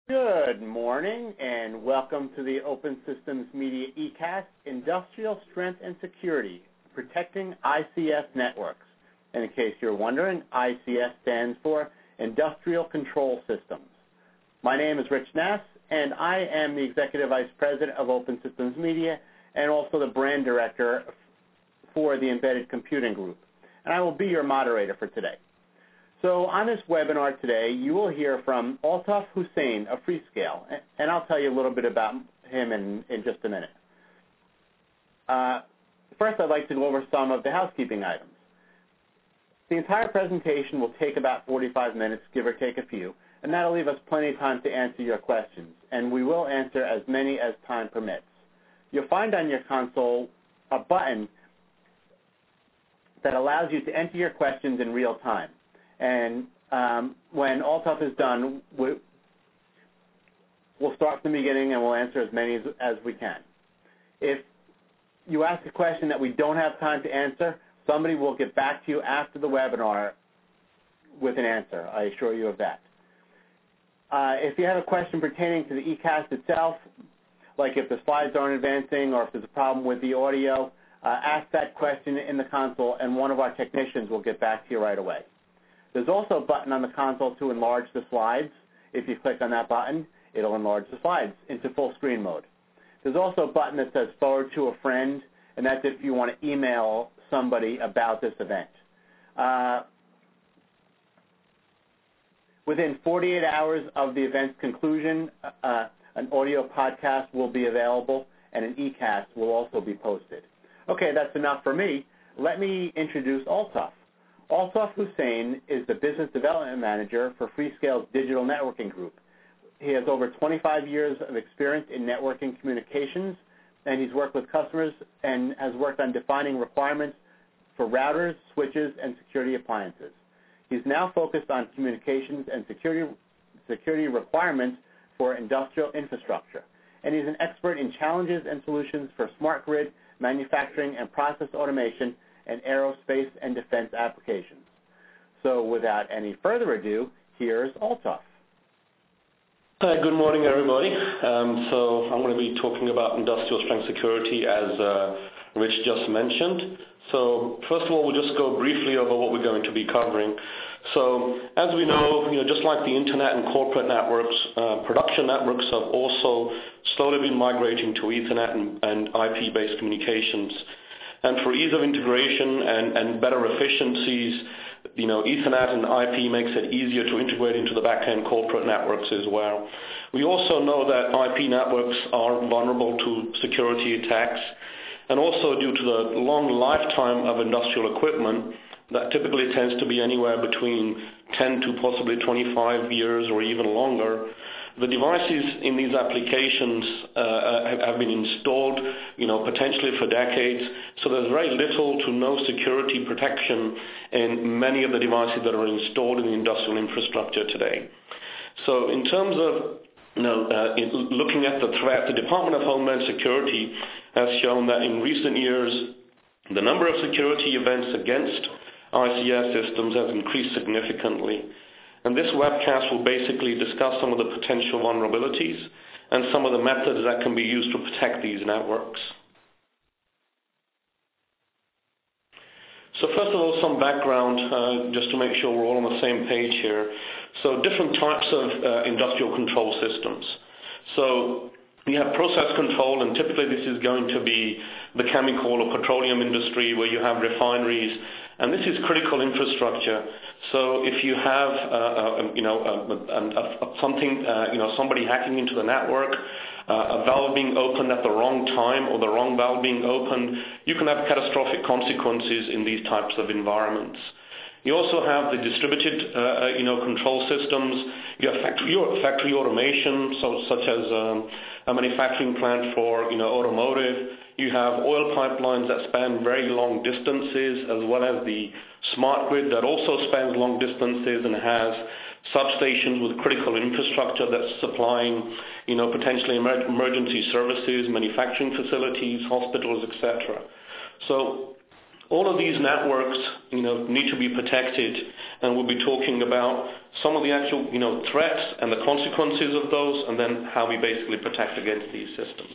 Good morning and welcome to the Open Systems Media ECAST, Industrial Strength and Security, Protecting ICS Networks. And in case you're wondering, ICS stands for Industrial Control Systems. My name is Rich Nass, and I am the Executive Vice President of Open Systems Media and also the Brand Director for the Embedded Computing Group. And I will be your moderator for today. So on this webinar today, you will hear from Altaf Hussain of Freescale, and I'll tell you a little bit about him in just a minute. First, I'd like to go over some of the housekeeping items. The entire presentation will take about 45 minutes, give or take a few, and that'll leave us plenty of time to answer your questions, and we will answer as many as time permits. You'll find on your console a button that allows you to enter your questions in real time. And when Altaf is done, we'll start from the beginning and we'll answer as many as we can. If you ask a question that we don't have time to answer, somebody will get back to you after the webinar with an answer. I assure you of that. If you have a question pertaining to the ECAST itself, like if the slides aren't advancing or if there's a problem with the audio, ask that question in the console and one of our technicians will get back to you right away. There's also a button on the console to enlarge the slides. If you click on that button, it'll enlarge the slides into full screen mode. There's also a button that says forward to a friend, and that's if you want to email somebody about this event. Within 48 hours of the event's conclusion, an audio podcast will be available, and an ECAST will also be posted. Okay, that's enough for me. Let me introduce Altaf. Altaf Hussain is the Business Development Manager for Freescale's Digital Networking Group. He has over 25 years of experience in networking communications, and he's worked with customers and has worked on defining requirements for routers, switches, and security appliances. He's now focused on communications and security requirements for industrial infrastructure, and he's an expert in challenges and solutions for smart grid, manufacturing, and process automation, and aerospace and defense applications. So without any further ado, here's Altaf. Hi, good morning, everybody. So I'm going to be talking about industrial strength security as Rich just mentioned. So first of all, we'll just go briefly over what we're going to be covering. So as we know, just like the internet and corporate networks, production networks have also slowly been migrating to Ethernet and IP-based communications. And for ease of integration and better efficiencies, Ethernet and IP makes it easier to integrate into the back-end corporate networks as well. We also know that IP networks are vulnerable to security attacks, and also due to the long lifetime of industrial equipment, that typically tends to be anywhere between 10 to possibly 25 years or even longer. The devices in these applications have been installed, potentially for decades, so there's very little to no security protection in many of the devices that are installed in the industrial infrastructure today. So in terms of looking at the threat, the Department of Homeland Security has shown that in recent years, the number of security events against ICS systems has increased significantly. And this webcast will basically discuss some of the potential vulnerabilities and some of the methods that can be used to protect these networks. So first of all, some background, just to make sure we're all on the same page here. So different types of industrial control systems. So you have process control, and typically this is going to be the chemical or petroleum industry where you have refineries, and this is critical infrastructure. So if you have somebody hacking into the network, a valve being opened at the wrong time or the wrong valve being opened, you can have catastrophic consequences in these types of environments. You also have the distributed, control systems. You have factory automation, such as a manufacturing plant for, automotive. You have oil pipelines that span very long distances, as well as the smart grid that also spans long distances and has substations with critical infrastructure that's supplying, potentially emergency services, manufacturing facilities, hospitals, etc. So All of these networks, need to be protected, and we'll be talking about some of the actual, threats and the consequences of those, and then how we basically protect against these systems.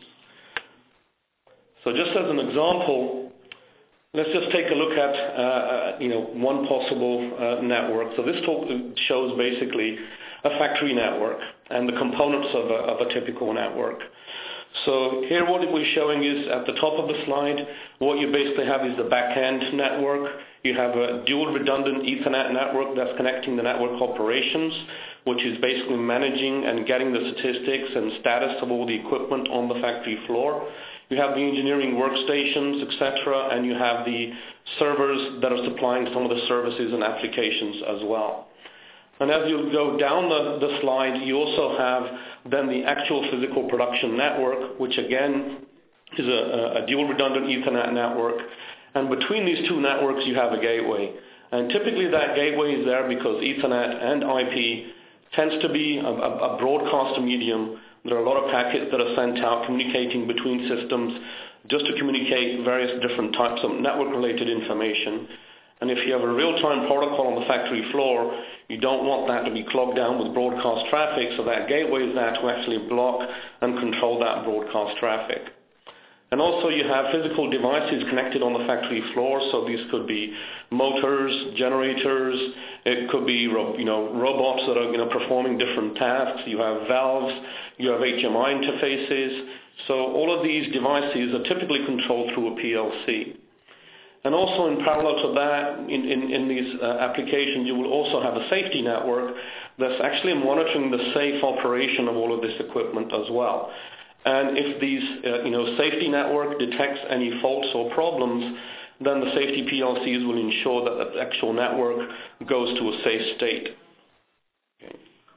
So just as an example, let's just take a look at, one possible network. So this talk shows basically a factory network and the components of a typical network. So here what we're showing is at the top of the slide, what you basically have is the back-end network. You have a dual redundant Ethernet network that's connecting the network operations, which is basically managing and getting the statistics and status of all the equipment on the factory floor. You have the engineering workstations, etc., and you have the servers that are supplying some of the services and applications as well. And as you go down the slide, you also have then the actual physical production network, which again is a dual redundant Ethernet network. And between these two networks, you have a gateway. And typically that gateway is there because Ethernet and IP tends to be a broadcast medium. There are a lot of packets that are sent out communicating between systems just to communicate various different types of network-related information. And if you have a real-time protocol on the factory floor, you don't want that to be clogged down with broadcast traffic, so that gateway is there to actually block and control that broadcast traffic. And also you have physical devices connected on the factory floor, so these could be motors, generators, it could be robots that are performing different tasks, you have valves, you have HMI interfaces. So all of these devices are typically controlled through a PLC. And also in parallel to that, in these applications, you will also have a safety network that's actually monitoring the safe operation of all of this equipment as well. And if these, safety network detects any faults or problems, then the safety PLCs will ensure that the actual network goes to a safe state. Okay.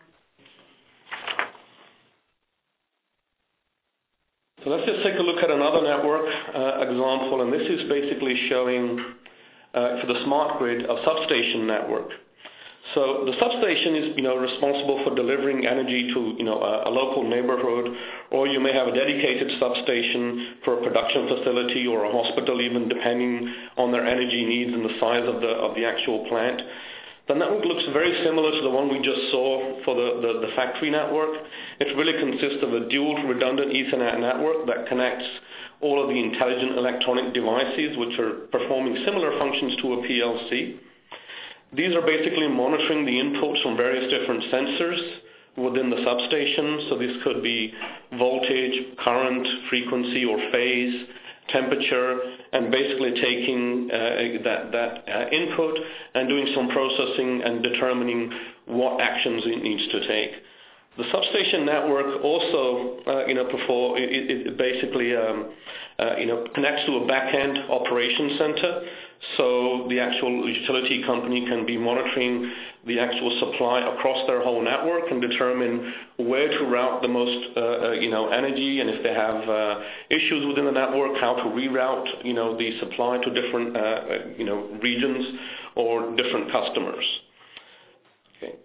So let's just take a look at another network example, and this is basically showing, for the smart grid, a substation network. So the substation is, responsible for delivering energy to, a local neighborhood, or you may have a dedicated substation for a production facility or a hospital, even depending on their energy needs and the size of the actual plant. The network looks very similar to the one we just saw for the factory network. It really consists of a dual redundant Ethernet network that connects all of the intelligent electronic devices which are performing similar functions to a PLC. These are basically monitoring the inputs from various different sensors within the substation. So this could be voltage, current, frequency or phase, temperature, and basically taking that input and doing some processing and determining what actions it needs to take. The substation network also, it basically, connects to a back-end operation center. So the actual utility company can be monitoring the actual supply across their whole network and determine where to route the most, energy, and if they have issues within the network, how to reroute, the supply to different, regions or different customers. Okay.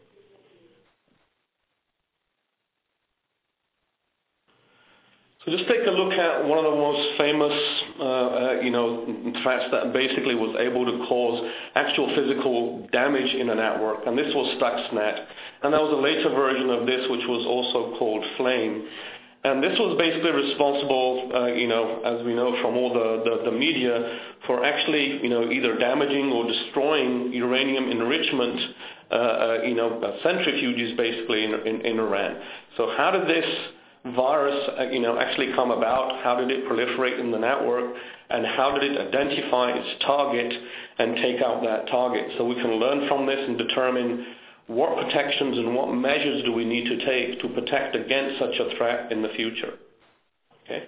So just take a look at one of the most famous, threats that basically was able to cause actual physical damage in a network, and this was Stuxnet. And there was a later version of this which was also called Flame. And this was basically responsible, as we know from all the media, for actually, either damaging or destroying uranium enrichment, centrifuges basically in Iran. So how did this virus, actually come about? How did it proliferate in the network? And how did it identify its target and take out that target? So we can learn from this and determine what protections and what measures do we need to take to protect against such a threat in the future. Okay.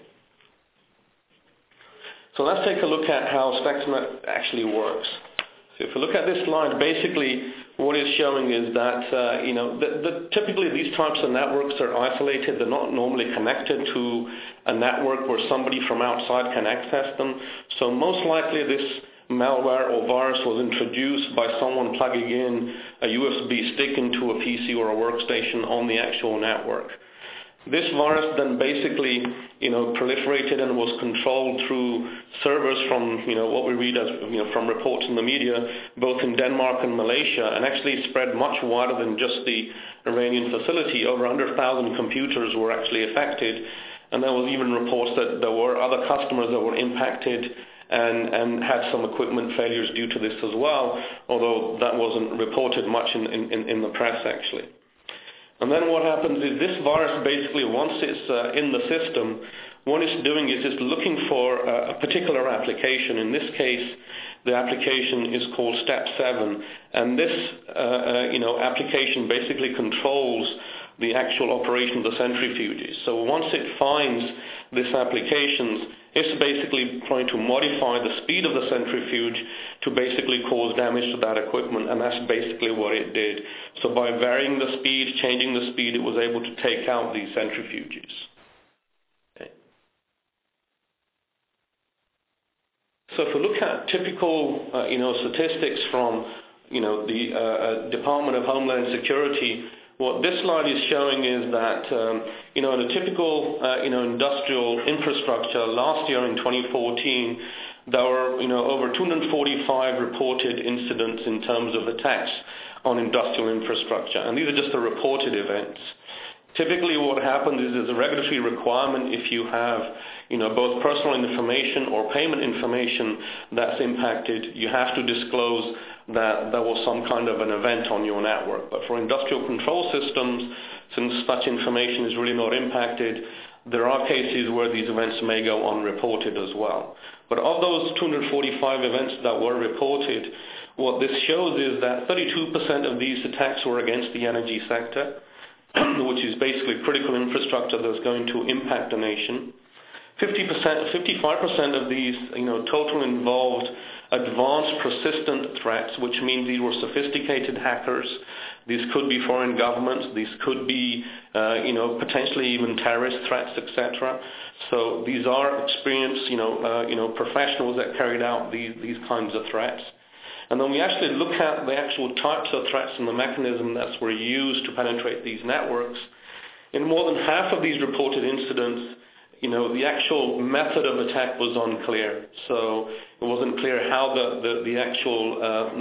So let's take a look at how Stuxnet actually works. So if you look at this slide, basically what it's showing is that, typically these types of networks are isolated. They're not normally connected to a network where somebody from outside can access them. So most likely this malware or virus was introduced by someone plugging in a USB stick into a PC or a workstation on the actual network. This virus then basically, proliferated and was controlled through servers from, what we read as, from reports in the media, both in Denmark and Malaysia, and actually spread much wider than just the Iranian facility. Over 100,000 computers were actually affected, and there was even reports that there were other customers that were impacted and had some equipment failures due to this as well, although that wasn't reported much in the press actually. And then what happens is this virus basically, once it's in the system, what it's doing is it's looking for a particular application. In this case, the application is called Step 7, and this application basically controls the actual operation of the centrifuges. So once it finds this application, it's basically trying to modify the speed of the centrifuge to basically cause damage to that equipment, and that's basically what it did. So by varying the speed, changing the speed, it was able to take out these centrifuges. Okay. So if we look at typical, statistics from, the Department of Homeland Security, what this slide is showing is that, in a typical, industrial infrastructure, last year in 2014, there were, over 245 reported incidents in terms of attacks on industrial infrastructure. And these are just the reported events. Typically what happens is there's a regulatory requirement if you have, both personal information or payment information that's impacted, you have to disclose that there was some kind of an event on your network. But for industrial control systems, since such information is really not impacted, there are cases where these events may go unreported as well. But of those 245 events that were reported, what this shows is that 32% of these attacks were against the energy sector, which is basically critical infrastructure that's going to impact a nation. 55% of these, total involved advanced persistent threats, which means these were sophisticated hackers. These could be foreign governments. These could be, potentially even terrorist threats, etc. So these are experienced, professionals that carried out these kinds of threats. And then we actually look at the actual types of threats and the mechanism that were used to penetrate these networks. In more than half of these reported incidents, the actual method of attack was unclear. So it wasn't clear how the actual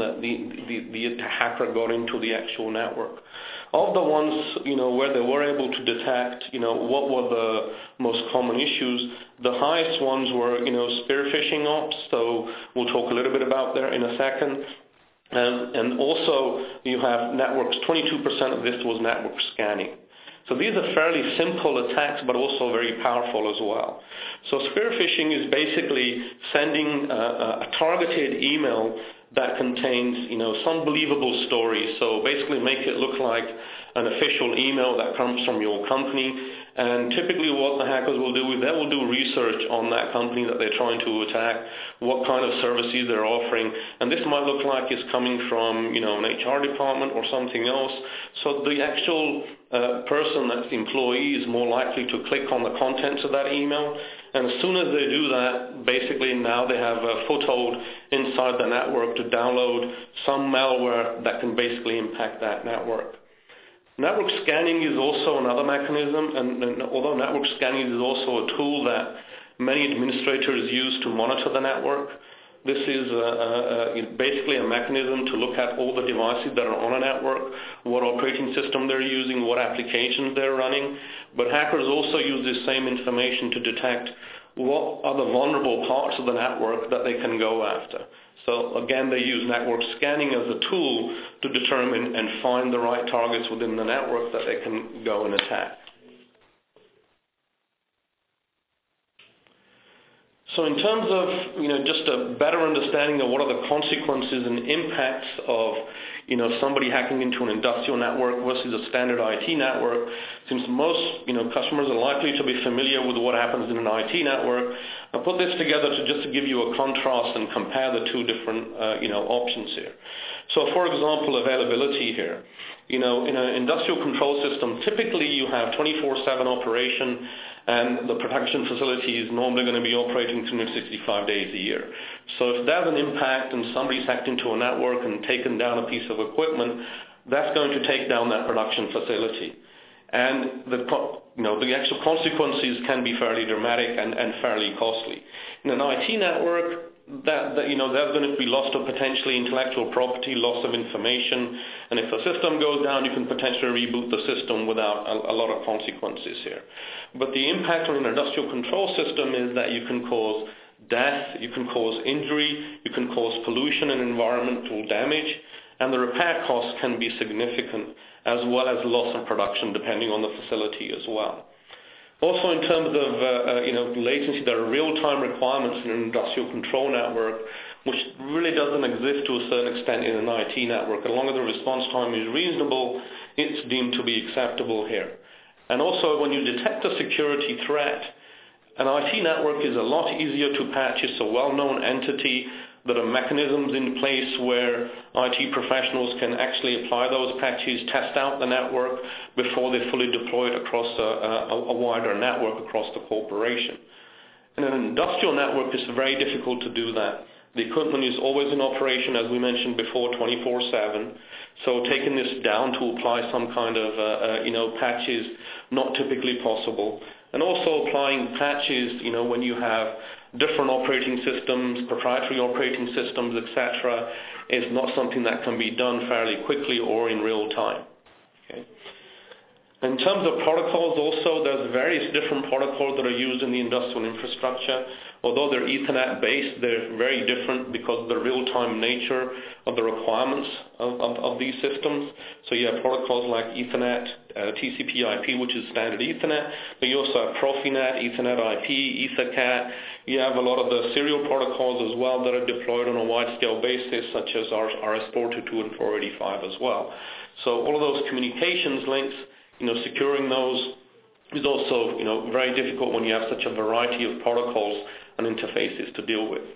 the hacker got into the actual network. Of the ones, where they were able to detect, what were the most common issues, the highest ones were, spear phishing ops. So we'll talk a little bit about that in a second. And also you have networks, 22% of this was network scanning. So these are fairly simple attacks, but also very powerful as well. So spear phishing is basically sending a targeted email that contains, some believable story. So basically make it look like an official email that comes from your company. And typically what the hackers will do is they will do research on that company that they're trying to attack, what kind of services they're offering. And this might look like it's coming from, an HR department or something else. So the actual person, that's the employee, is more likely to click on the contents of that email. And as soon as they do that, basically now they have a foothold inside the network to download some malware that can basically impact that network. Network scanning is also another mechanism, and although network scanning is also a tool that many administrators use to monitor the network, this is basically a mechanism to look at all the devices that are on a network, what operating system they're using, what applications they're running. But hackers also use this same information to detect what are the vulnerable parts of the network that they can go after. So again, they use network scanning as a tool to determine and find the right targets within the network that they can go and attack. So in terms of, just a better understanding of what are the consequences and impacts of, somebody hacking into an industrial network versus a standard IT network, since most, customers are likely to be familiar with what happens in an IT network, I put this together just to give you a contrast and compare the two different, options here. So for example, availability here. In an industrial control system, typically you have 24/7 operation, and the production facility is normally going to be operating 365 days a year. So if there's an impact and somebody's hacked into a network and taken down a piece of equipment, that's going to take down that production facility. and the actual consequences can be fairly dramatic and fairly costly. In an IT network, there's going to be loss of potentially intellectual property, loss of information, and if the system goes down, you can potentially reboot the system without a lot of consequences here. But the impact on an industrial control system is that you can cause death, you can cause injury, you can cause pollution and environmental damage, and the repair costs can be significant, as well as loss of production depending on the facility as well. Also, in terms of latency, there are real-time requirements in an industrial control network, which really doesn't exist to a certain extent in an IT network. As long as the response time is reasonable, it's deemed to be acceptable here. And also, when you detect a security threat, an IT network is a lot easier to patch. It's a well-known entity. There are mechanisms in place where IT professionals can actually apply those patches, test out the network before they fully deploy it across a wider network across the corporation. In an industrial network, it's very difficult to do that. The equipment is always in operation, as we mentioned before, 24/7. So taking this down to apply some kind of patch is not typically possible. And also applying patches, when you have different operating systems, proprietary operating systems, etc., is not something that can be done fairly quickly or in real time. Okay. In terms of protocols also, there's various different protocols that are used in the industrial infrastructure. Although they're Ethernet-based, they're very different because of the real-time nature of the requirements of these systems. So you have protocols like Ethernet, TCP/IP, which is standard Ethernet, but you also have Profinet, Ethernet IP, EtherCAT. You have a lot of the serial protocols as well that are deployed on a wide-scale basis, such as RS-422 and 485 as well. So all of those communications links, securing those is also, very difficult when you have such a variety of protocols and interfaces to deal with.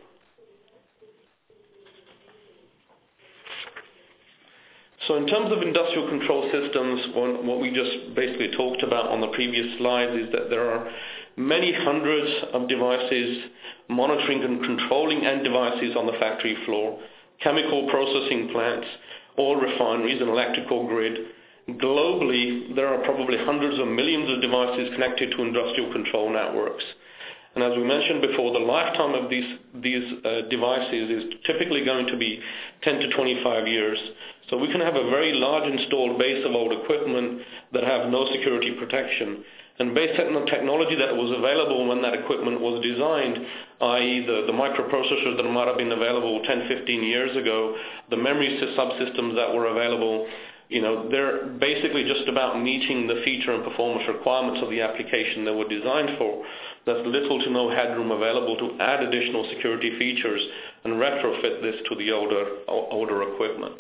So in terms of industrial control systems, what we just basically talked about on the previous slide is that there are many hundreds of devices monitoring and controlling end devices on the factory floor, chemical processing plants, oil refineries, and electrical grid. Globally, there are probably hundreds of millions of devices connected to industrial control networks. And as we mentioned before, the lifetime of these devices is typically going to be 10 to 25 years. So we can have a very large installed base of old equipment that have no security protection. And based on the technology that was available when that equipment was designed, i.e. the microprocessors that might have been available 10, 15 years ago, the memory subsystems that were available, they're basically just about meeting the feature and performance requirements of the application they were designed for. There's little to no headroom available to add additional security features and retrofit this to the older equipment.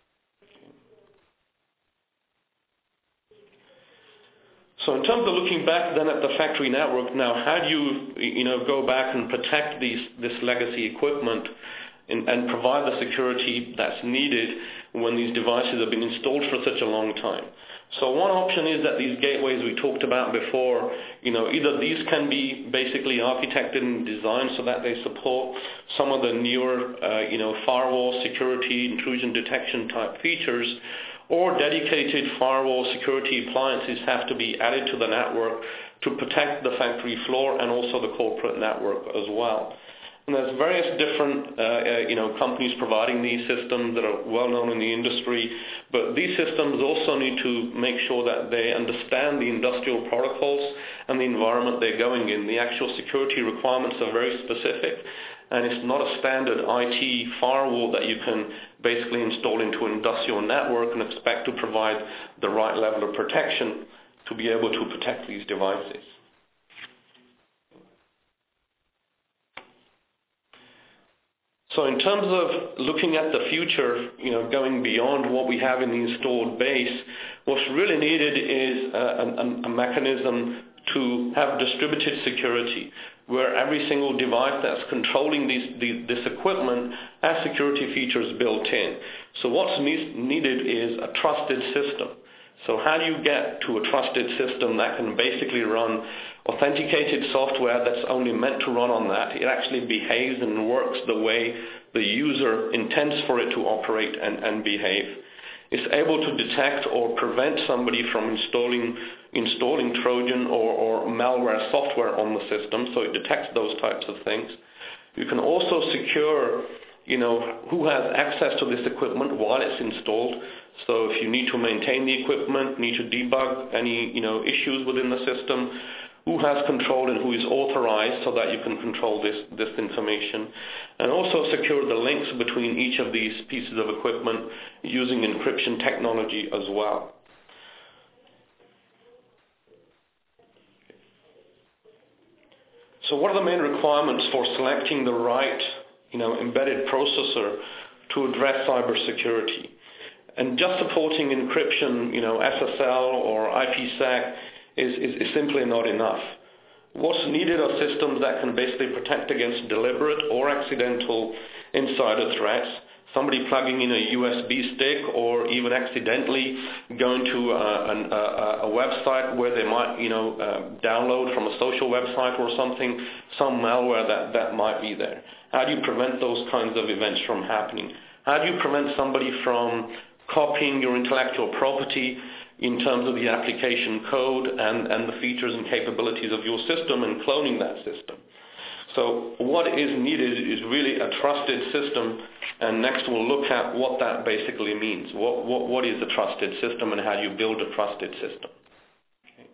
So in terms of looking back then at the factory network, now how do you go back and protect this legacy equipment and provide the security that's needed when these devices have been installed for such a long time? So one option is that these gateways we talked about before, either these can be basically architected and designed so that they support some of the newer, firewall security, intrusion detection type features, or dedicated firewall security appliances have to be added to the network to protect the factory floor and also the corporate network as well. And there's various different companies providing these systems that are well known in the industry, but these systems also need to make sure that they understand the industrial protocols and the environment they're going in. The actual security requirements are very specific, and it's not a standard IT firewall that you can basically install into an industrial network and expect to provide the right level of protection to be able to protect these devices. So in terms of looking at the future, going beyond what we have in the installed base, what's really needed is a mechanism to have distributed security, where every single device that's controlling this equipment has security features built in. So what's needed is a trusted system. So how do you get to a trusted system that can basically run authenticated software that's only meant to run on that? It actually behaves and works the way the user intends for it to operate and behave. It's able to detect or prevent somebody from installing Trojan or malware software on the system, so it detects those types of things. You can also secure, who has access to this equipment while it's installed. So if you need to maintain the equipment, need to debug any, issues within the system, who has control and who is authorized so that you can control this information. And also secure the links between each of these pieces of equipment using encryption technology as well. So what are the main requirements for selecting the right, embedded processor to address cybersecurity? And just supporting encryption, SSL or IPsec is simply not enough. What's needed are systems that can basically protect against deliberate or accidental insider threats, somebody plugging in a USB stick or even accidentally going to a website where they might, download from a social website or something, some malware that might be there. How do you prevent those kinds of events from happening? How do you prevent somebody from copying your intellectual property in terms of the application code and the features and capabilities of your system and cloning that system? So what is needed is really a trusted system, and next we'll look at what that basically means. What is a trusted system and how do you build a trusted system? Okay.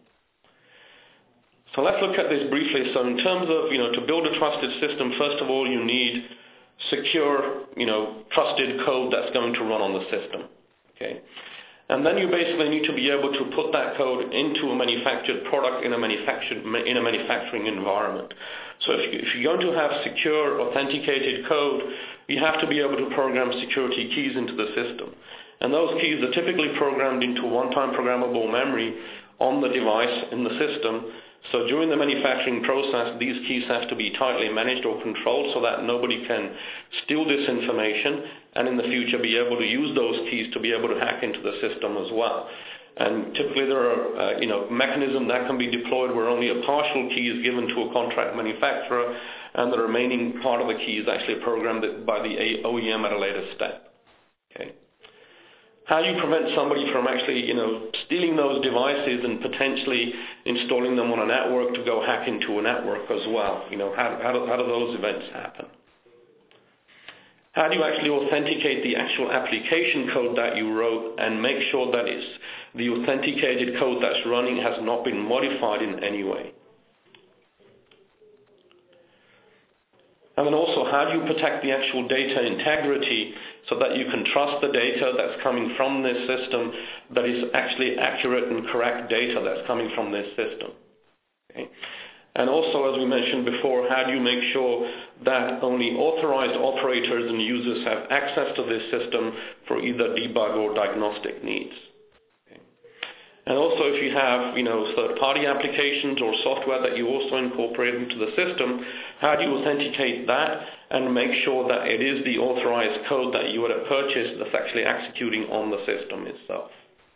So let's look at this briefly. So in terms of, to build a trusted system, first of all, you need secure, trusted code that's going to run on the system. Okay. And then you basically need to be able to put that code into a manufactured product in a manufacturing environment. So if you're going to have secure, authenticated code, you have to be able to program security keys into the system. And those keys are typically programmed into one-time programmable memory on the device in the system. So during the manufacturing process, these keys have to be tightly managed or controlled so that nobody can steal this information and in the future be able to use those keys to be able to hack into the system as well. And typically there are mechanisms that can be deployed where only a partial key is given to a contract manufacturer and the remaining part of the key is actually programmed by the OEM at a later step. Okay. How do you prevent somebody from actually, stealing those devices and potentially installing them on a network to go hack into a network as well? How do those events happen? How do you actually authenticate the actual application code that you wrote and make sure that the authenticated code that's running has not been modified in any way? And then also, how do you protect the actual data integrity so that you can trust the data that's coming from this system that is actually accurate and correct data that's coming from this system? Okay. And also, as we mentioned before, how do you make sure that only authorized operators and users have access to this system for either debug or diagnostic needs? Okay. And also, if you have, third-party applications or software that you also incorporate into the system, how do you authenticate that and make sure that it is the authorized code that you would have purchased that's actually executing on the system itself?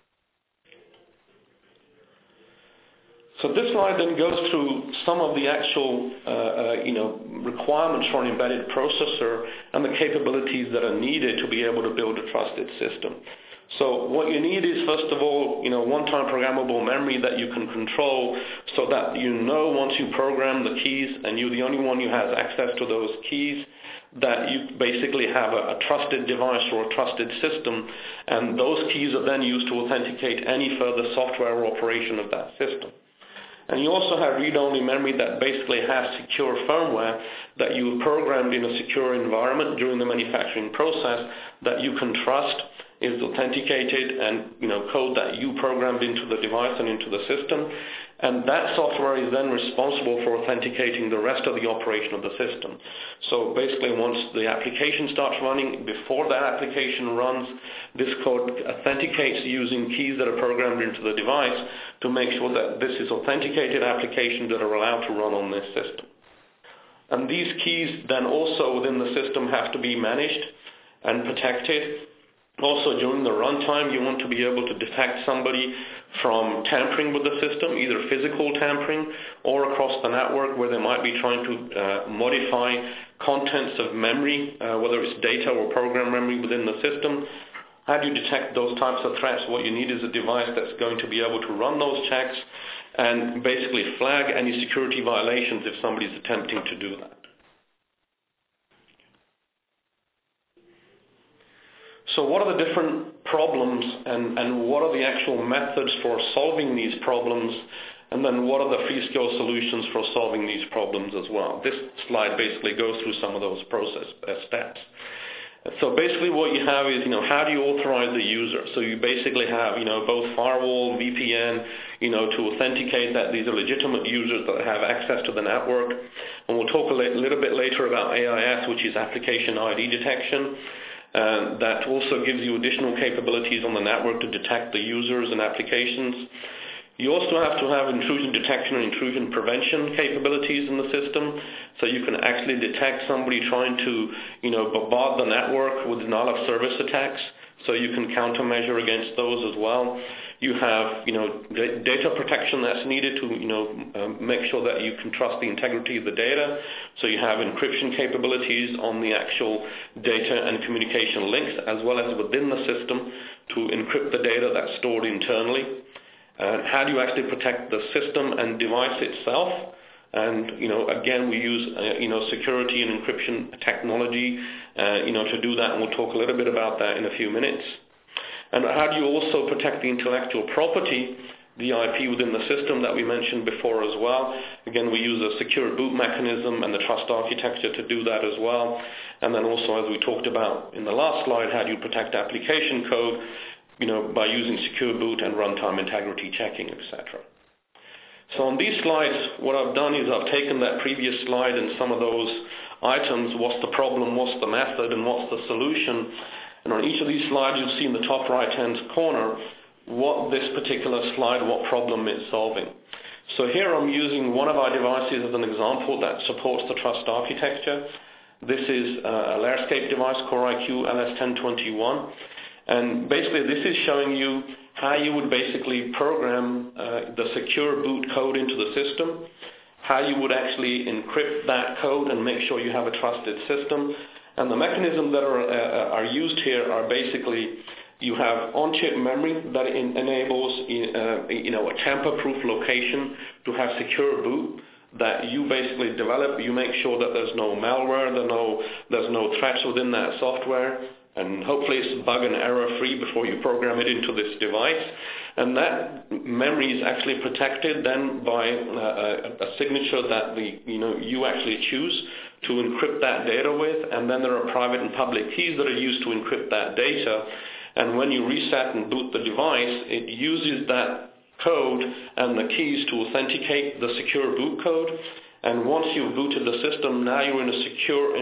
So this slide then goes through some of the actual, requirements for an embedded processor and the capabilities that are needed to be able to build a trusted system. So what you need is, first of all, one-time programmable memory that you can control so that once you program the keys and you're the only one who has access to those keys, that you basically have a trusted device or a trusted system, and those keys are then used to authenticate any further software or operation of that system. And you also have read-only memory that basically has secure firmware that you programmed in a secure environment during the manufacturing process that you can trust is authenticated and code that you programmed into the device and into the system. And that software is then responsible for authenticating the rest of the operation of the system. So basically, once the application starts running, before that application runs, this code authenticates using keys that are programmed into the device to make sure that this is authenticated applications that are allowed to run on this system. And these keys then also within the system have to be managed and protected. Also, during the runtime, you want to be able to detect somebody from tampering with the system, either physical tampering or across the network where they might be trying to modify contents of memory, whether it's data or program memory within the system. How do you detect those types of threats? What you need is a device that's going to be able to run those checks and basically flag any security violations if somebody's attempting to do that. So what are the different problems and what are the actual methods for solving these problems? And then what are the Freescale solutions for solving these problems as well? This slide basically goes through some of those process steps. So basically what you have is, how do you authorize the user? So you basically have, both firewall, VPN, to authenticate that these are legitimate users that have access to the network. And we'll talk a little bit later about AIS, which is application ID detection. That also gives you additional capabilities on the network to detect the users and applications. You also have to have intrusion detection and intrusion prevention capabilities in the system, so you can actually detect somebody trying to, bombard the network with denial of service attacks, so you can countermeasure against those as well. You have, data protection that's needed to, make sure that you can trust the integrity of the data. So you have encryption capabilities on the actual data and communication links, as well as within the system to encrypt the data that's stored internally. How do you actually protect the system and device itself? And, again, we use, security and encryption technology, to do that, and we'll talk a little bit about that in a few minutes. And how do you also protect the intellectual property, the IP within the system that we mentioned before as well? Again, we use a secure boot mechanism and the trust architecture to do that as well. And then also, as we talked about in the last slide, how do you protect application code, by using secure boot and runtime integrity checking, etc. So on these slides, what I've done is I've taken that previous slide and some of those items, what's the problem, what's the method, and what's the solution. And on each of these slides, you'll see in the top right-hand corner what this particular slide, what problem it's solving. So here I'm using one of our devices as an example that supports the trust architecture. This is a Layerscape device, Core IQ LS1021. And basically this is showing you how you would basically program the secure boot code into the system, how you would actually encrypt that code and make sure you have a trusted system. And the mechanisms that are used here are basically, you have on-chip memory that enables a tamper-proof location to have secure boot that you basically develop. You make sure that there's no malware, there's no threats within that software, and hopefully it's bug and error free before you program it into this device. And that memory is actually protected then by a signature that you actually choose to encrypt that data with, and then there are private and public keys that are used to encrypt that data. And when you reset and boot the device, it uses that code and the keys to authenticate the secure boot code. And once you've booted the system, now you're in a secure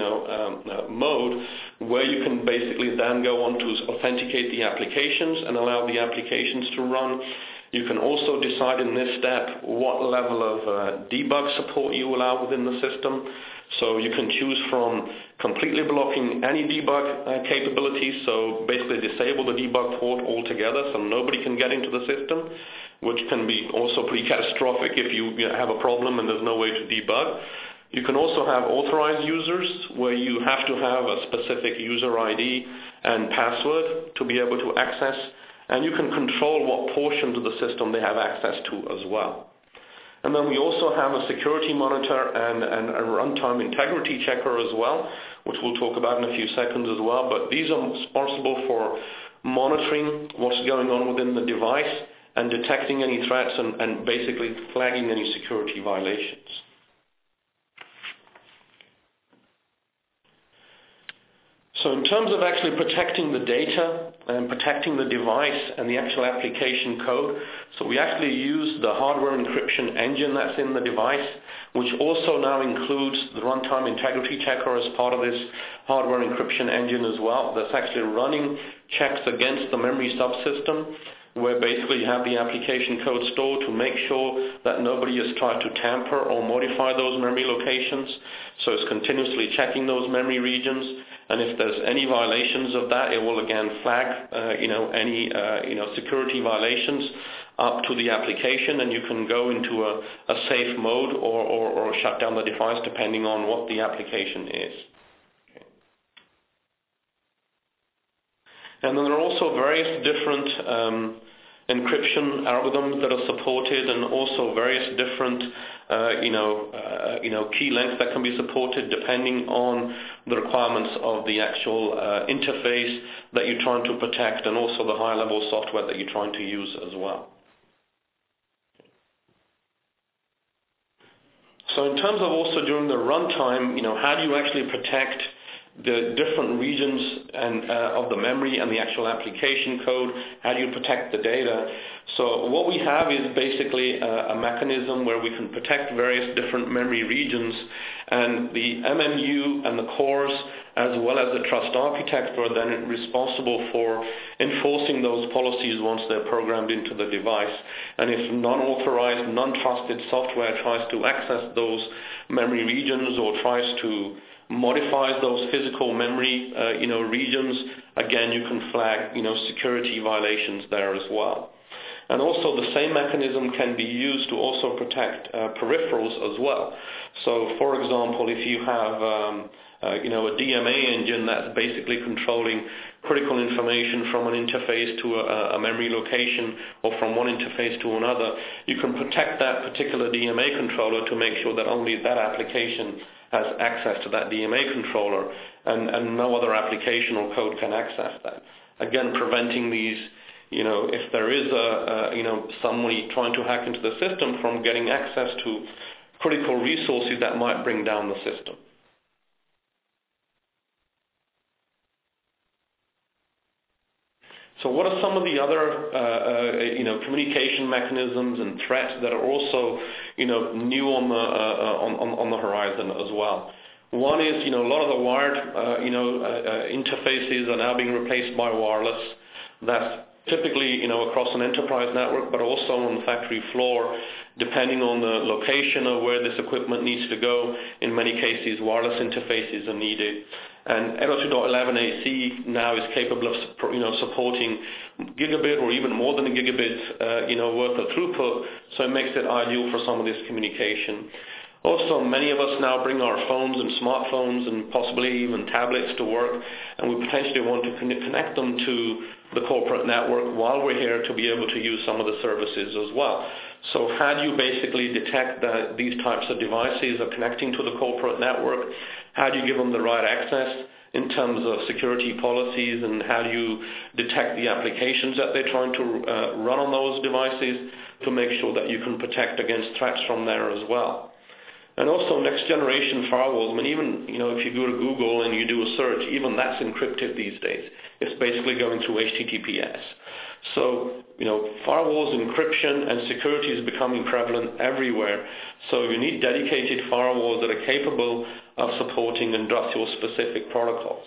mode where you can basically then go on to authenticate the applications and allow the applications to run. You can also decide in this step what level of debug support you allow within the system. So you can choose from completely blocking any debug capabilities, so basically disable the debug port altogether so nobody can get into the system, which can be also pretty catastrophic if you have a problem and there's no way to debug. You can also have authorized users where you have to have a specific user ID and password to be able to access, and you can control what portions of the system they have access to as well. And then we also have a security monitor and a runtime integrity checker as well, which we'll talk about in a few seconds as well. But these are responsible for monitoring what's going on within the device and detecting any threats and basically flagging any security violations. So in terms of actually protecting the data and protecting the device and the actual application code, so we actually use the hardware encryption engine that's in the device, which also now includes the runtime integrity checker as part of this hardware encryption engine as well. That's actually running checks against the memory subsystem, where basically you have the application code stored to make sure that nobody has tried to tamper or modify those memory locations. So it's continuously checking those memory regions, and if there's any violations of that, it will again flag any security violations up to the application, and you can go into a safe mode or shut down the device depending on what the application is. And then there are also various different encryption algorithms that are supported, and also various different key lengths that can be supported depending on the requirements of the actual interface that you're trying to protect, and also the higher level software that you're trying to use as well. So in terms of also during the runtime, how do you actually protect the different regions and of the memory and the actual application code? How do you protect the data? So what we have is basically a mechanism where we can protect various different memory regions, and the MMU and the cores, as well as the trust architect, are then responsible for enforcing those policies once they're programmed into the device. And if non-authorized, non-trusted software tries to access those memory regions or tries to modify those physical memory regions, again, you can flag security violations there as well. And also the same mechanism can be used to also protect peripherals as well. So for example, if you have a DMA engine that's basically controlling critical information from an interface to a memory location, or from one interface to another, you can protect that particular DMA controller to make sure that only that application has access to that DMA controller, and no other application or code can access that. Again, preventing these, if there is somebody trying to hack into the system, from getting access to critical resources that might bring down the system. So what are some of the other communication mechanisms and threats that are also new on the horizon as well? One is a lot of the wired interfaces are now being replaced by wireless. That's typically across an enterprise network, but also on the factory floor, depending on the location of where this equipment needs to go. In many cases, wireless interfaces are needed. And 802.11ac now is capable of supporting gigabit or even more than a gigabit worth of throughput, so it makes it ideal for some of this communication. Also, many of us now bring our phones and smartphones and possibly even tablets to work, and we potentially want to connect them to the corporate network while we're here to be able to use some of the services as well. So how do you basically detect that these types of devices are connecting to the corporate network? How do you give them the right access in terms of security policies, and how do you detect the applications that they're trying to run on those devices to make sure that you can protect against threats from there as well? And also next generation firewalls. I mean, even if you go to Google and you do a search, even that's encrypted these days. It's basically going through HTTPS. So firewalls, encryption, and security is becoming prevalent everywhere. So you need dedicated firewalls that are capable of supporting industrial specific protocols.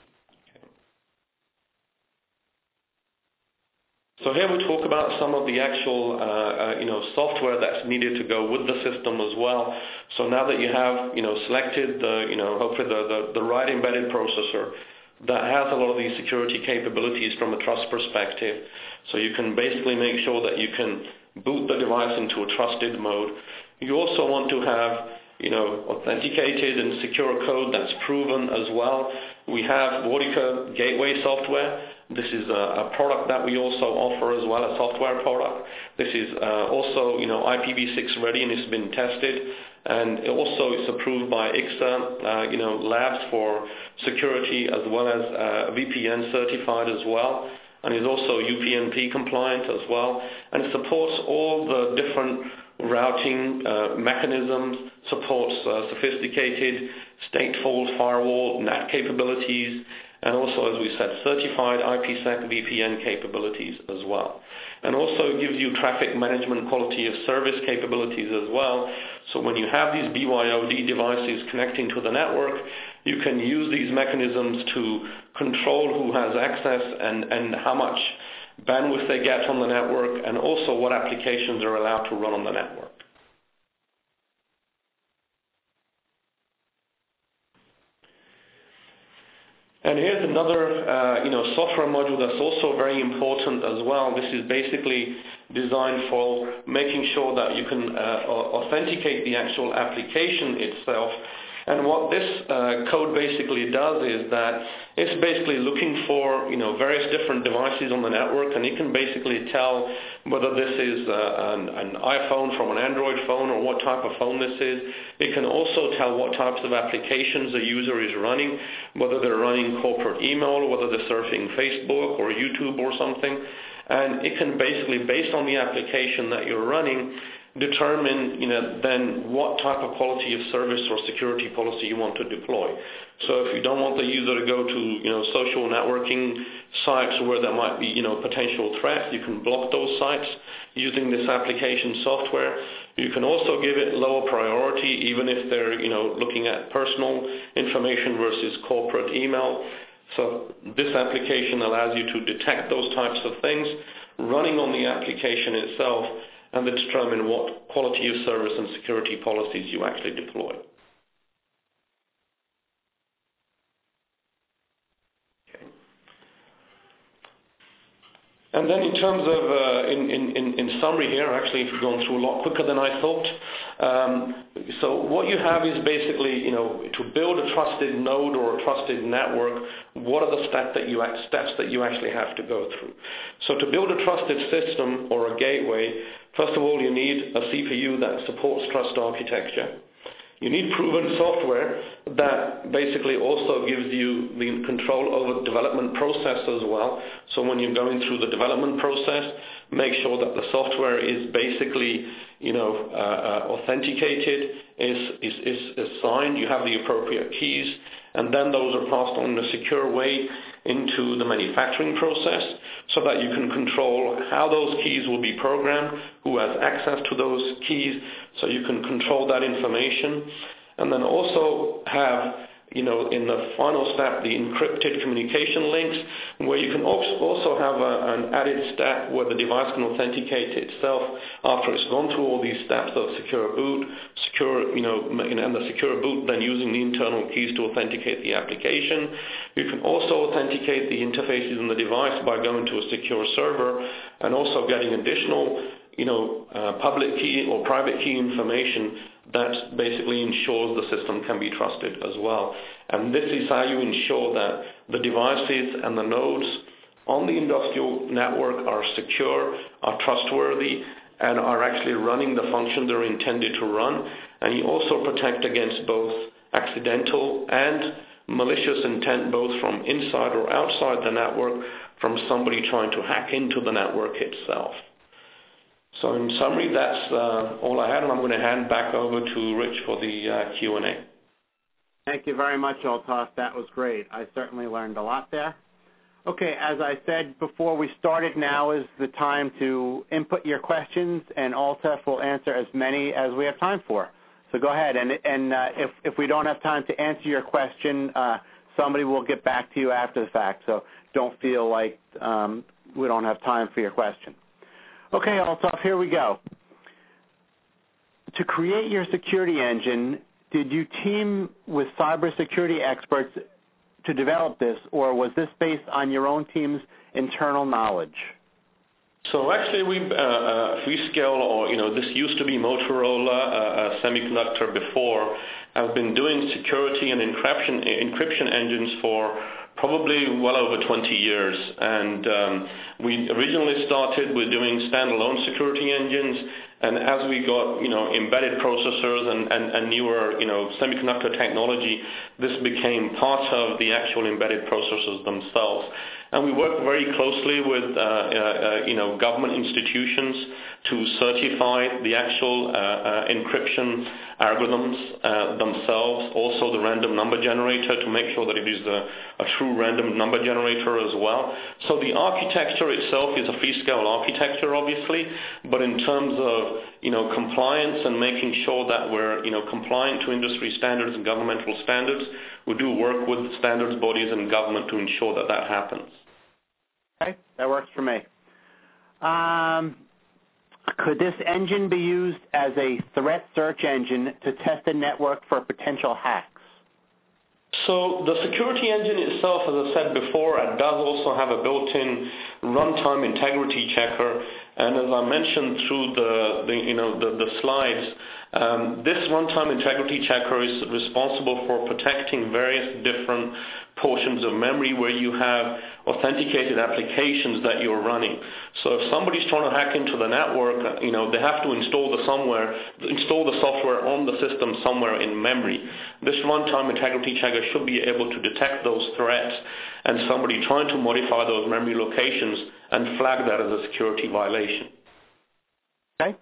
So here we talk about some of the actual software that's needed to go with the system as well. So now that you have selected hopefully the right embedded processor that has a lot of these security capabilities from a trust perspective, so you can basically make sure that you can boot the device into a trusted mode. You also want to have authenticated and secure code that's proven as well. We have Vortica Gateway software. This is a product that we also offer as well, a software product. This is also IPv6 ready, and it's been tested. And it also is approved by ICSA labs for security, as well as VPN certified as well. And is also UPnP compliant as well. And it supports all the different routing mechanisms, supports sophisticated stateful firewall NAT capabilities, and also, as we said, certified IPsec VPN capabilities as well. And also gives you traffic management quality of service capabilities as well. So when you have these BYOD devices connecting to the network, you can use these mechanisms to control who has access and how much bandwidth they get on the network, and also what applications are allowed to run on the network. And here's another software module that's also very important as well. This is basically designed for making sure that you can authenticate the actual application itself And what this code basically does is that it's basically looking for various different devices on the network, and it can basically tell whether this is an iPhone from an Android phone or what type of phone this is. It can also tell what types of applications the user is running, whether they're running corporate email, or whether they're surfing Facebook or YouTube or something. And it can basically, based on the application that you're running, determine then what type of quality of service or security policy you want to deploy. So if you don't want the user to go to social networking sites where there might be potential threats, you can block those sites using this application software. You can also give it lower priority, even if they're looking at personal information versus corporate email. So this application allows you to detect those types of things running on the application itself, and to determine what quality of service and security policies you actually deploy. Okay. And then in terms of, in summary here, actually I've gone through a lot quicker than I thought. So what you have is basically, to build a trusted node or a trusted network, what are the steps that you actually have to go through? So to build a trusted system or a gateway, first of all, you need a CPU that supports trust architecture. You need proven software that basically also gives you the control over the development process as well. So when you're going through the development process, make sure that the software is basically, authenticated, is signed, you have the appropriate keys, and then those are passed on in a secure way into the manufacturing process so that you can control how those keys will be programmed, who has access to those keys, so you can control that information. And then also have, in the final step, the encrypted communication links, where you can also have an added step where the device can authenticate itself after it's gone through all these steps of secure boot, and the secure boot then using the internal keys to authenticate the application. You can also authenticate the interfaces in the device by going to a secure server and also getting additional, public key or private key information that basically ensures the system can be trusted as well. And this is how you ensure that the devices and the nodes on the industrial network are secure, are trustworthy, and are actually running the function they're intended to run. And you also protect against both accidental and malicious intent, both from inside or outside the network, from somebody trying to hack into the network itself. So in summary, that's all I had, and I'm going to hand back over to Rich for the Q&A. Thank you very much, Altaf. That was great. I certainly learned a lot there. Okay, as I said before we started, now is the time to input your questions, and Altaf will answer as many as we have time for. So go ahead, and if we don't have time to answer your question, somebody will get back to you after the fact, so don't feel like we don't have time for your question. Okay, Altaf, here we go. To create your security engine, did you team with cybersecurity experts to develop this, or was this based on your own team's internal knowledge? So actually, Freescale, or this used to be Motorola Semiconductor before, have been doing security and encryption engines for probably well over 20 years. And we originally started with doing standalone security engines, and as we got embedded processors and newer semiconductor technology, this became part of the actual embedded processors themselves. And we work very closely with government institutions to certify the actual encryption algorithms themselves, also the random number generator, to make sure that it is a true random number generator as well. So the architecture itself is a Freescale architecture, obviously, but in terms of compliance and making sure that we're compliant to industry standards and governmental standards, we do work with standards bodies and government to ensure that that happens. Okay, that works for me. Could this engine be used as a threat search engine to test a network for potential hacks? So the security engine itself, as I said before, it does also have a built-in runtime integrity checker, And as I mentioned through the slides, this runtime integrity checker is responsible for protecting various different portions of memory where you have authenticated applications that you're running. So if somebody's trying to hack into the network, they have to install the software on the system somewhere in memory. This runtime integrity checker should be able to detect those threats and somebody trying to modify those memory locations and flag that as a security violation. Okay.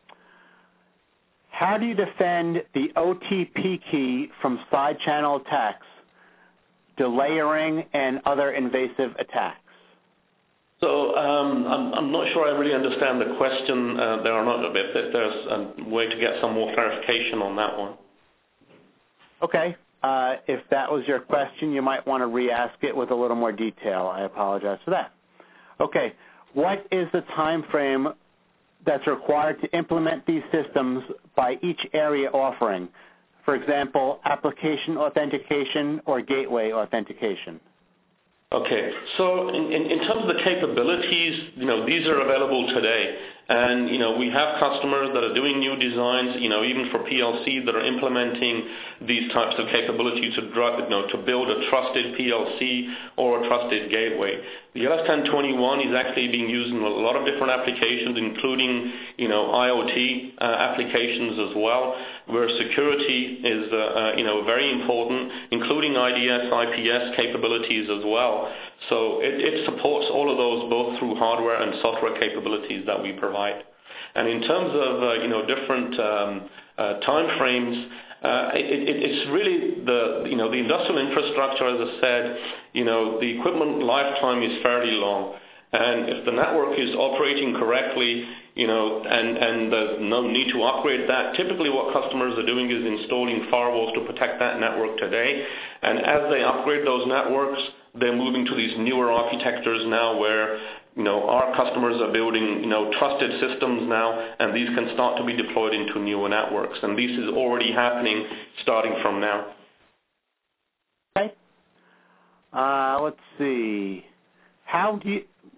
How do you defend the OTP key from side channel attacks, delayering, and other invasive attacks? So I'm not sure I really understand the question there or not. If there's a way to get some more clarification on that one. Okay. If that was your question, you might want to re-ask it with a little more detail. I apologize for that. Okay. What is the time frame that's required to implement these systems by each area offering? For example, application authentication or gateway authentication. Okay, so in terms of the capabilities, these are available today. And, we have customers that are doing new designs, even for PLC that are implementing these types of capabilities to build a trusted PLC or a trusted gateway. The LS1021 is actually being used in a lot of different applications, including, IoT applications as well, where security is, very important, including IDS, IPS capabilities as well. So it supports all of those both through hardware and software capabilities that we provide. And in terms of different time frames, it's really the industrial infrastructure, as I said, the equipment lifetime is fairly long. And if the network is operating correctly, and there's no need to upgrade that, typically what customers are doing is installing firewalls to protect that network today. And as they upgrade those networks, they're moving to these newer architectures now where, our customers are building, trusted systems now, and these can start to be deployed into newer networks. And this is already happening starting from now. Okay. Let's see. How do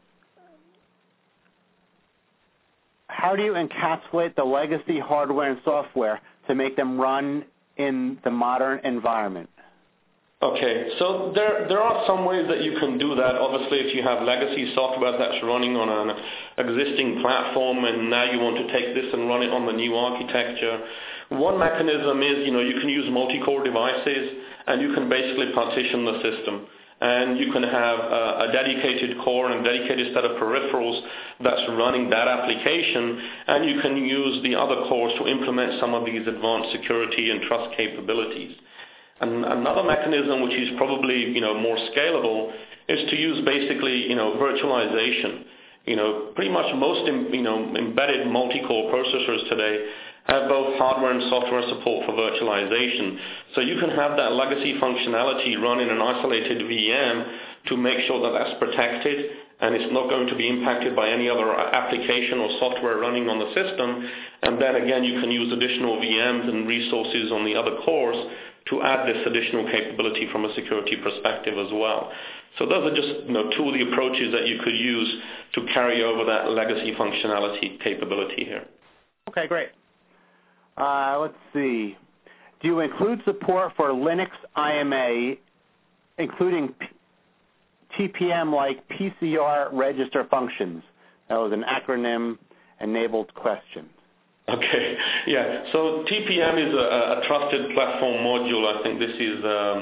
you encapsulate the legacy hardware and software to make them run in the modern environment? Okay, so there are some ways that you can do that. Obviously, if you have legacy software that's running on an existing platform and now you want to take this and run it on the new architecture, one mechanism is, you can use multi-core devices and you can basically partition the system. And you can have a dedicated core and a dedicated set of peripherals that's running that application, and you can use the other cores to implement some of these advanced security and trust capabilities. And another mechanism, which is probably more scalable, is to use basically virtualization. Pretty much most embedded multi-core processors today have both hardware and software support for virtualization. So you can have that legacy functionality run in an isolated VM to make sure that that's protected and it's not going to be impacted by any other application or software running on the system. And then again, you can use additional VMs and resources on the other cores to add this additional capability from a security perspective as well. So those are just two of the approaches that you could use to carry over that legacy functionality capability here. Okay, great. Let's see. Do you include support for Linux IMA, including TPM-like PCR register functions? That was an acronym-enabled question. Okay, yeah. So TPM is a trusted platform module. I think this is,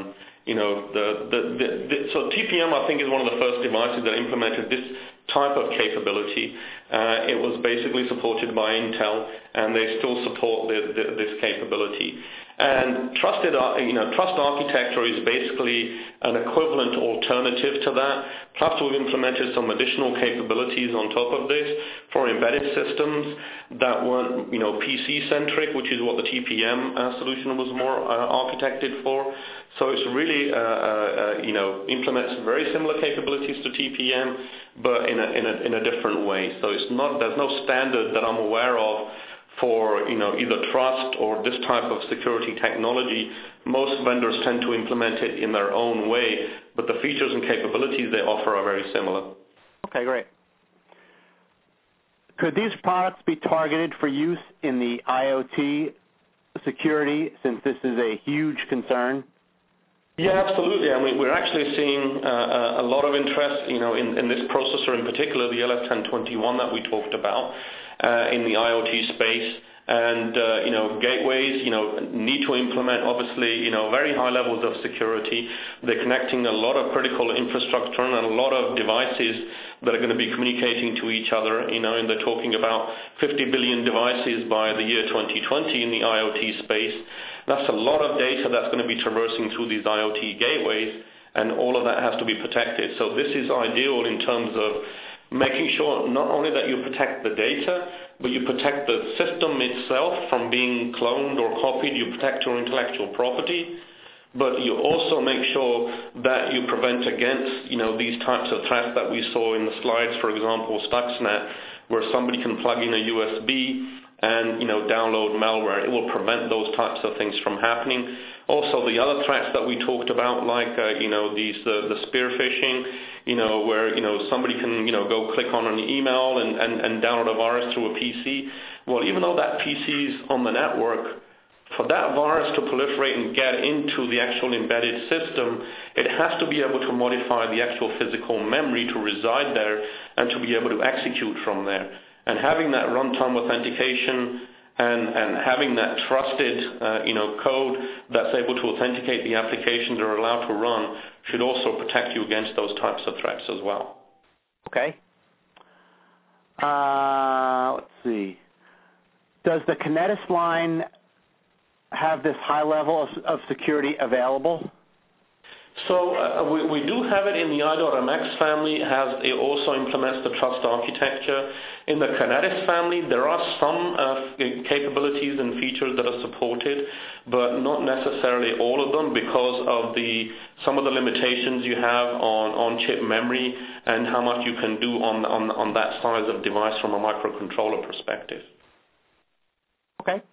so TPM, I think, is one of the first devices that implemented this type of capability. It was basically supported by Intel, and they still support this capability. And trust architecture is basically an equivalent alternative to that. Plus, we've implemented some additional capabilities on top of this for embedded systems that weren't, PC-centric, which is what the TPM solution was more architected for. So it's really, implements very similar capabilities to TPM, but in a different way. So there's no standard that I'm aware of for either trust or this type of security technology. Most vendors tend to implement it in their own way, but the features and capabilities they offer are very similar. Okay, great. Could these products be targeted for use in the IoT security, since this is a huge concern? Yeah, absolutely. I mean, we're actually seeing a lot of interest, in this processor in particular, the LS1021 that we talked about, in the IoT space. And, gateways, need to implement, obviously, very high levels of security. They're connecting a lot of critical infrastructure and a lot of devices that are going to be communicating to each other, and they're talking about 50 billion devices by the year 2020 in the IoT space. That's a lot of data that's going to be traversing through these IoT gateways, and all of that has to be protected. So this is ideal in terms of making sure not only that you protect the data, but you protect the system itself from being cloned or copied. You protect your intellectual property, but you also make sure that you prevent against, these types of threats that we saw in the slides, for example, Stuxnet, where somebody can plug in a USB and, download malware. It will prevent those types of things from happening. Also, the other threats that we talked about, like, the spear phishing, where, somebody can, go click on an email and download a virus through a PC. Well, even though that PC is on the network, for that virus to proliferate and get into the actual embedded system, it has to be able to modify the actual physical memory to reside there and to be able to execute from there. And having that runtime authentication and having that trusted, code that's able to authenticate the applications that are allowed to run should also protect you against those types of threats as well. Okay. Let's see. Does the Kinetis line have this high level of security available? So we do have it in the i.MX family. It also implements the trust architecture. In the Kinetis family, there are some capabilities and features that are supported, but not necessarily all of them, because of some of the limitations you have on chip memory and how much you can do on that size of device from a microcontroller perspective. Okay.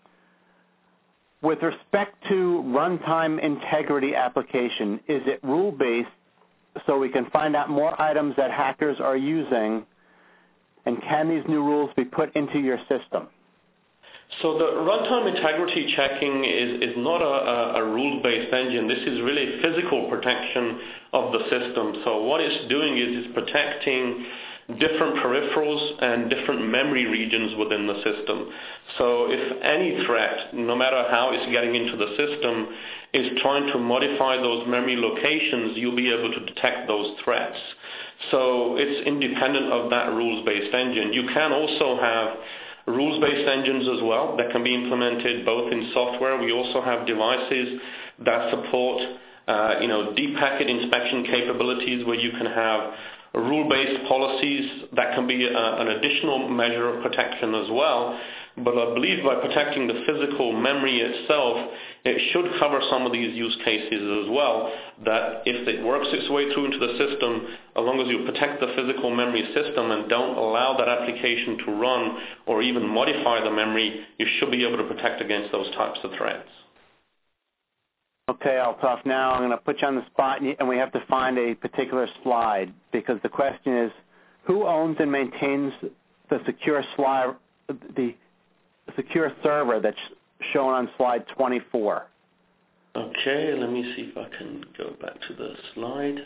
With respect to runtime integrity application, is it rule-based so we can find out more items that hackers are using, and can these new rules be put into your system? So the runtime integrity checking is not a rule-based engine. This is really physical protection of the system. So what it's doing is it's protecting different peripherals and different memory regions within the system. So if any threat, no matter how it's getting into the system, is trying to modify those memory locations, you'll be able to detect those threats. So it's independent of that rules-based engine. You can also have rules-based engines as well that can be implemented both in software. We also have devices that support deep packet inspection capabilities, where you can have rule-based policies that can be an additional measure of protection as well. But I believe by protecting the physical memory itself, it should cover some of these use cases as well, that if it works its way through into the system, as long as you protect the physical memory system and don't allow that application to run or even modify the memory, you should be able to protect against those types of threats. Okay, Altaf, now I'm going to put you on the spot, and we have to find a particular slide, because the question is, who owns and maintains the secure server that's shown on slide 24? Okay, let me see if I can go back to the slide.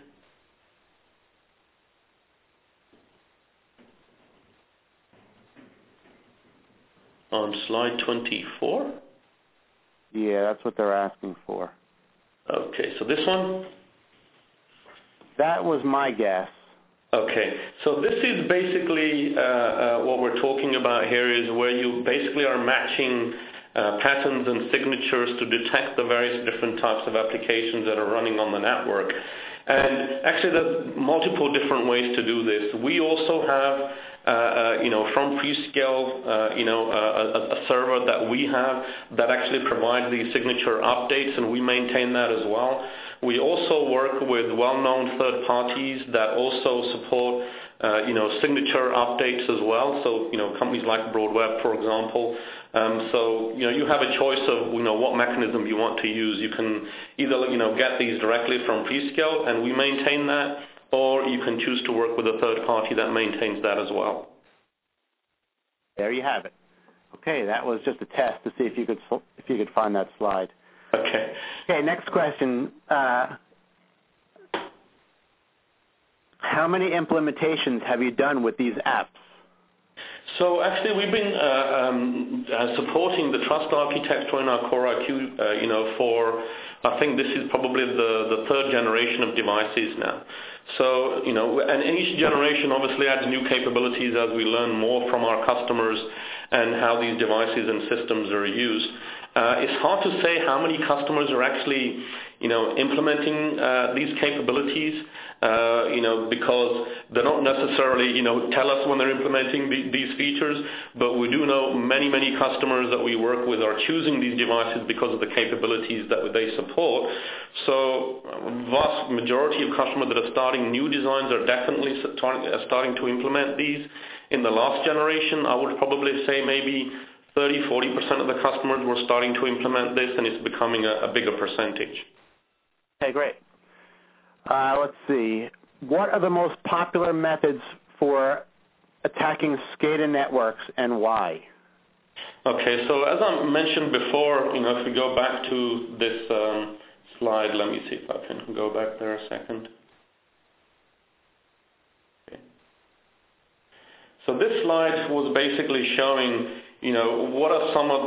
On slide 24? Yeah, that's what they're asking for. Okay, so this one? That was my guess. Okay, so this is basically what we're talking about here, is where you basically are matching patterns and signatures to detect the various different types of applications that are running on the network. And actually there's multiple different ways to do this. We also have from Freescale, a server that we have that actually provides these signature updates, and we maintain that as well. We also work with well-known third parties that also support, signature updates as well. So, companies like Broadweb, for example. You have a choice of, what mechanism you want to use. You can either, get these directly from Freescale, and we maintain that, or you can choose to work with a third party that maintains that as well. There you have it. Okay, that was just a test to see if you could find that slide. Okay. Okay, next question. How many implementations have you done with these apps? So actually, we've been supporting the Trust architecture in our Core IQ, for, I think this is probably the third generation of devices now. So, and each generation obviously adds new capabilities as we learn more from our customers and how these devices and systems are used. It's hard to say how many customers are actually, implementing these capabilities, because they don't necessarily, tell us when they're implementing these features, but we do know many, many customers that we work with are choosing these devices because of the capabilities that they support. So vast majority of customers that are starting new designs are definitely starting to implement these. In the last generation, I would probably say maybe 30-40% of the customers were starting to implement this, and it's becoming a bigger percentage. Okay, great. Let's see. What are the most popular methods for attacking SCADA networks and why? Okay, so as I mentioned before, if we go back to this slide, let me see if I can go back there a second. Okay. So this slide was basically showing what are some of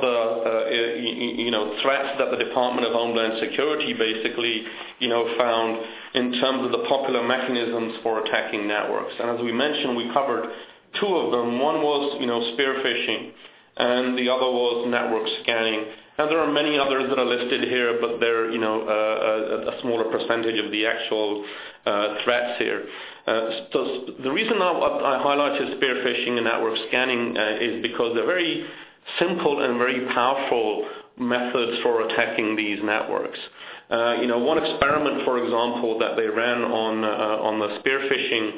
the, threats that the Department of Homeland Security basically, found in terms of the popular mechanisms for attacking networks. And as we mentioned, we covered two of them. One was, spear phishing, and the other was network scanning. And there are many others that are listed here, but they're, a smaller percentage of the actual threats here. So the reason I highlighted spear phishing and network scanning is because they're very simple and very powerful methods for attacking these networks. One experiment, for example, that they ran on the spear phishing,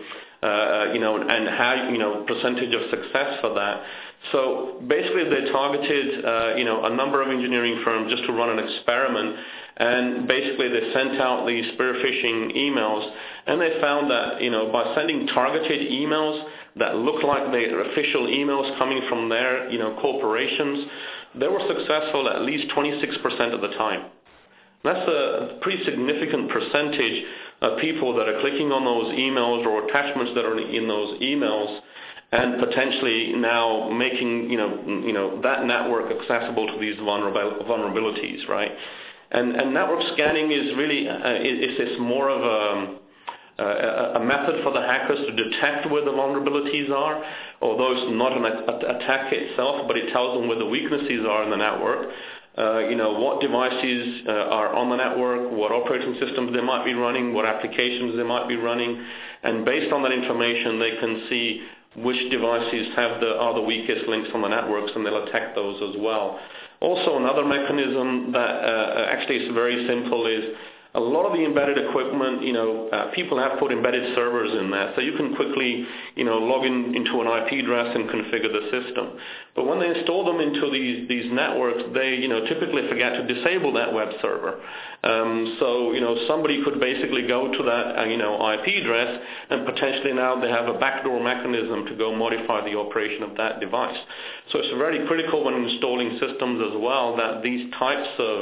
and how, percentage of success for that. So basically they targeted, a number of engineering firms just to run an experiment, and basically they sent out these spear phishing emails, and they found that, by sending targeted emails that looked like they are official emails coming from their, corporations, they were successful at least 26% of the time. That's a pretty significant percentage of people that are clicking on those emails or attachments that are in those emails, and potentially now making that network accessible to these vulnerabilities, right? And network scanning is really it's more of a method for the hackers to detect where the vulnerabilities are, although it's not an attack itself, but it tells them where the weaknesses are in the network. What devices are on the network, what operating systems they might be running, what applications they might be running, and based on that information, they can see which devices are the weakest links on the networks, and they'll attack those as well. Also, another mechanism that actually is very simple is a lot of the embedded equipment, people have put embedded servers in there, so you can quickly, log into an IP address and configure the system. But when they install them into these networks, they, typically forget to disable that web server. So, somebody could basically go to that, IP address, and potentially now they have a backdoor mechanism to go modify the operation of that device. So it's very critical when installing systems as well that these types of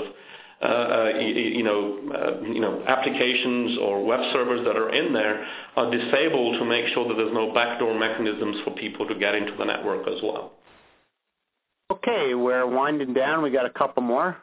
applications or web servers that are in there are disabled to make sure that there's no backdoor mechanisms for people to get into the network as well. Okay, we're winding down. We got a couple more.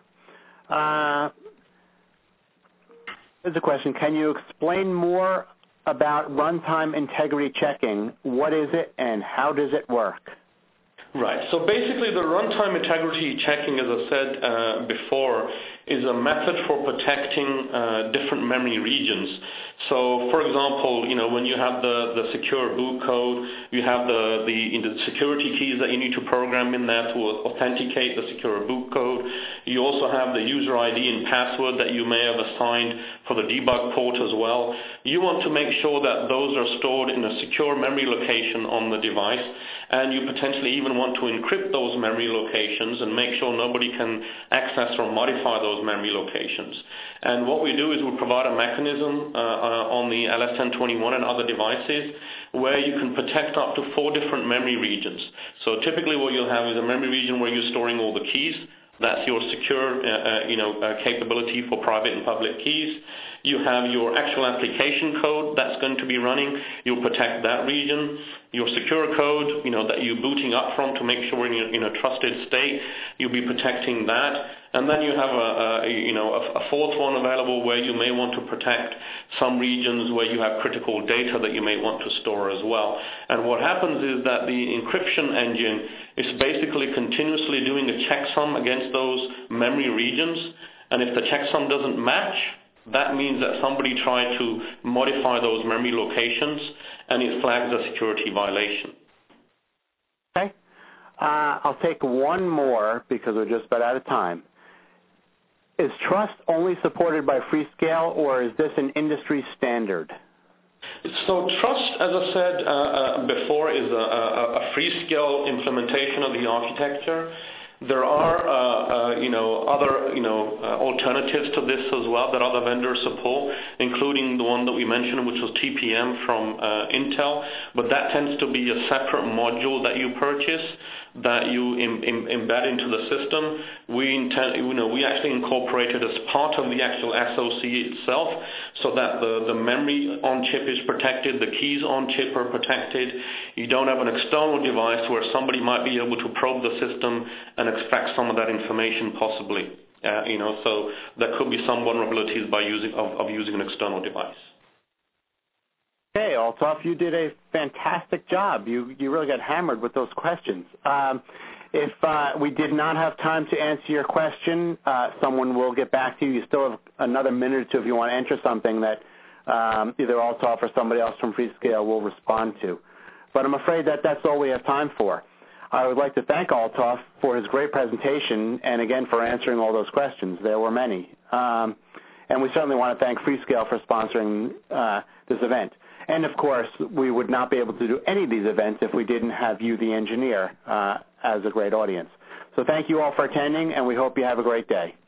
Here's a question. Can you explain more about runtime integrity checking? What is it and how does it work? Right. So basically the runtime integrity checking, as I said before, is a method for protecting different memory regions. So, for example, when you have the secure boot code, you have the security keys that you need to program in there to authenticate the secure boot code. You also have the user ID and password that you may have assigned for the debug port as well. You want to make sure that those are stored in a secure memory location on the device, and you potentially even want to encrypt those memory locations and make sure nobody can access or modify those those memory locations. And what we do is we provide a mechanism on the LS1021 and other devices where you can protect up to 4 different memory regions. So typically what you'll have is a memory region where you're storing all the keys. That's your secure capability for private and public keys. You have your actual application code that's going to be running. You'll protect that region. Your secure code, that you're booting up from to make sure in a trusted state, you'll be protecting that. And then you have a fourth one available where you may want to protect some regions where you have critical data that you may want to store as well. And what happens is that the encryption engine is basically continuously doing a checksum against those memory regions. And if the checksum doesn't match, that means that somebody tried to modify those memory locations, and it flags a security violation. Okay. I'll take one more because we're just about out of time. Is Trust only supported by Freescale, or is this an industry standard? So Trust, as I said before, is a Freescale implementation of the architecture. There are other alternatives to this as well that other vendors support, including the one that we mentioned, which was TPM from Intel. But that tends to be a separate module that you purchase that you embed into the system. We actually incorporate it as part of the actual SoC itself, so that the memory on chip is protected, the keys on chip are protected. You don't have an external device where somebody might be able to probe the system and extract some of that information possibly. So there could be some vulnerabilities by using an external device. Okay, Althoff, you did a fantastic job. You really got hammered with those questions. If we did not have time to answer your question, someone will get back to you. You still have another minute or two if you want to enter something that either Althoff or somebody else from Freescale will respond to. But I'm afraid that that's all we have time for. I would like to thank Althoff for his great presentation and, again, for answering all those questions. There were many. And we certainly want to thank Freescale for sponsoring this event. And, of course, we would not be able to do any of these events if we didn't have you, the engineer, as a great audience. So thank you all for attending, and we hope you have a great day.